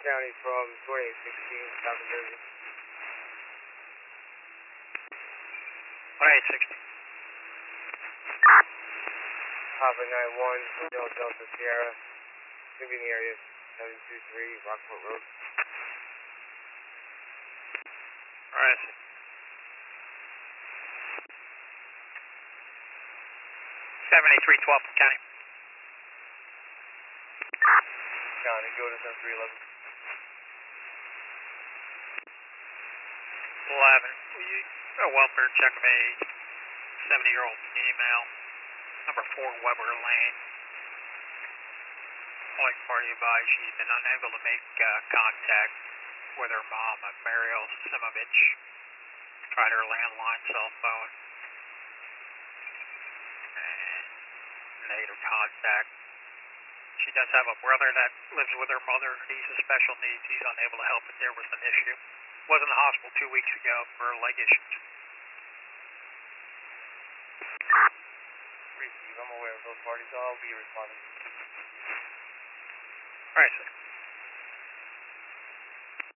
County from 2816, South New Jersey. 2860. Papa 91, Hotel Delta Sierra. Gonna be in the area 723 Rockport Road. Alright. 7312 County. County, go to 7311. 11. Will you a welfare check of a 70-year-old female, number 4 Weber Lane. Only party advised she's been unable to make contact with her mom, Mariel Simovich. Tried her landline cell phone and made her contact. She does have a brother that lives with her mother. He's a special needs. He's unable to help if there was an issue. Was in the hospital 2 weeks ago for leg issues. Receive, I'm aware of those parties, so I'll be responding. Alright, sir.